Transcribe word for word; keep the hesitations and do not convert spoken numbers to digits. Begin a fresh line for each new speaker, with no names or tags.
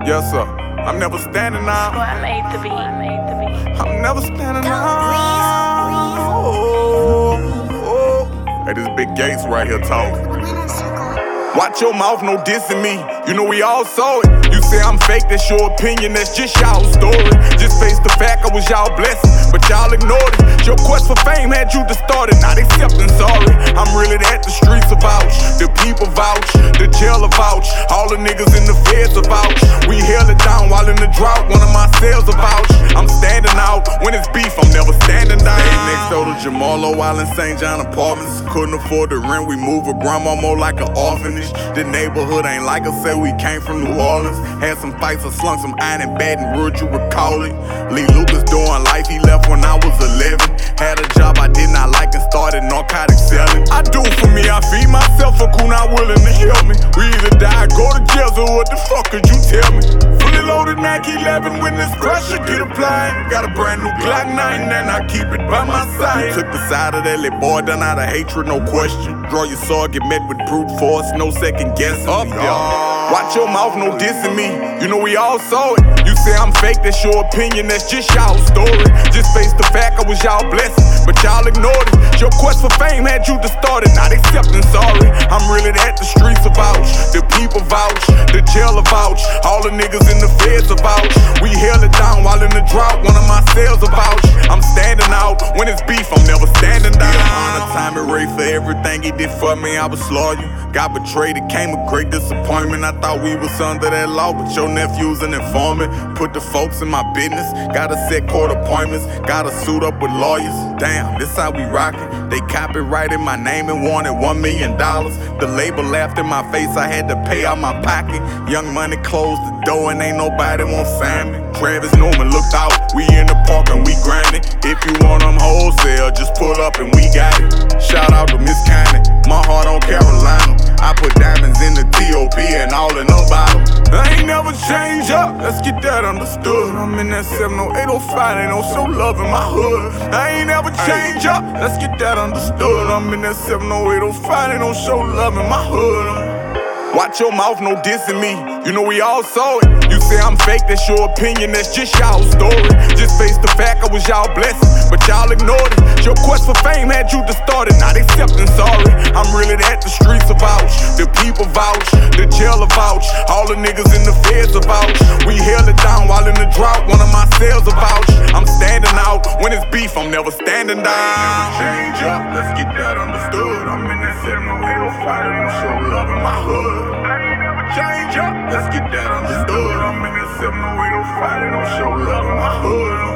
Yes, sir. I'm never standing out.
I made the beat. I made the beat.
I'm never standing out. Oh, oh. Hey, this Big Gates right here talking. Watch your mouth, no dissing me. You know we all saw it. You say I'm fake, that's your opinion, that's just y'all story. Just face the fact I was y'all blessing, but y'all ignored it. Your quest for fame had you distorted, not accepting sorry. I'm really that, the streets are vouch, the people vouch, the jailer vouch, all the niggas in the feds are vouch. We held it down while in the drought, one of my sales are vouch. I'm standing out, when it's beef, I'm never standing down. Staying next door to Jamalo while in Saint John Apartments. Couldn't afford the rent, we moved with grandma more like an orphanage. The neighborhood ain't like us, said we came from New Orleans. Had some fights, I slung some iron in Baton Rouge, you recall it. Lee Lucas doing life, he left when I was eleven. Had a job I did not like and started narcotic selling. I do for me, I feed myself, a who not willing to help me. We either die or go to jail, so what the fuck could you tell me? Fully loaded Mac eleven when this pressure get applied. Got a brand new Glock nine and I keep it by my side. Took the side of that little boy done out of hatred, no question. Draw your sword, get met with brute force, no second guessing. Up, y'all. Watch your mouth, no dissing me. You know we all saw it. You say I'm fake, that's your opinion, that's just y'all story. Just face the fact I was y'all blessing, but y'all ignored it. Your quest for fame had you distorted, not accepting sorry. I'm really that, the streets are vouch, the people vouch, the jailer vouch, all the niggas in the feds are vouch. We held it down while in the drought, one of my sales are vouch. I'm standing out, when it's beef, I'm never standing down. Honor time and Ray for everything he did for me, I was loyal. Got betrayed, it came a great disappointment. I thought we was under that law, but your nephew's an informant. Put the folks in my business, gotta set court appointments, gotta suit up with lawyers. Damn, this how we rockin'. They copyrighted my name and wanted one million dollars. The label laughed in my face, I had to pay out my pocket. Young Money closed the door and ain't nobody want family. Travis Newman looked out, we in the park and we grindin'. If you want them wholesale, just pull up and we got it. Shout out to Miss Cannon, my heart on Carolina. I put diamonds in the T O P and all in the bottle. I ain't never change up, let's get that understood. I'm in that seven oh eight oh five, ain't no show love in my hood. I ain't never change up, let's get that understood. I'm in that seven oh eight oh five, ain't no show love in my hood. Watch your mouth, no dissing me. You know we all saw it. You say I'm fake, that's your opinion, that's just y'all story. Just face the fact I was y'all blessing, but y'all ignored it. Your quest for fame had you distorted, not accepting sorry. I'm really that, the streets are vouch, the people vouch, the jailer vouch, all the niggas in the feds are vouch. We held it down while in the drought, one of my sales are vouch. I'm standing out, when it's beef, I'm never standing down. Change up, let's get that understood. I'm in that seven oh eight oh five, and I'm show love in my hood. Change up, let's get that understood. I'm in that seven oh eight oh five, and I'm show love in my hood.